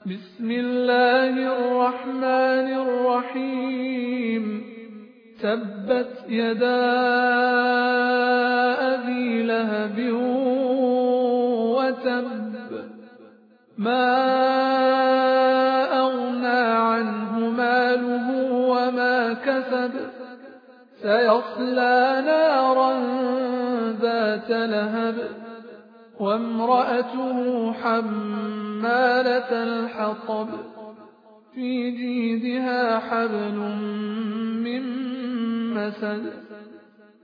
بسم الله الرحمن الرحيم تبت يدا أبي لهب وتب ما أغنى عنه ماله وما كسب سيصلى نارا ذات لهب وامرأته حمالة الحطب في جيدها حبل من مسد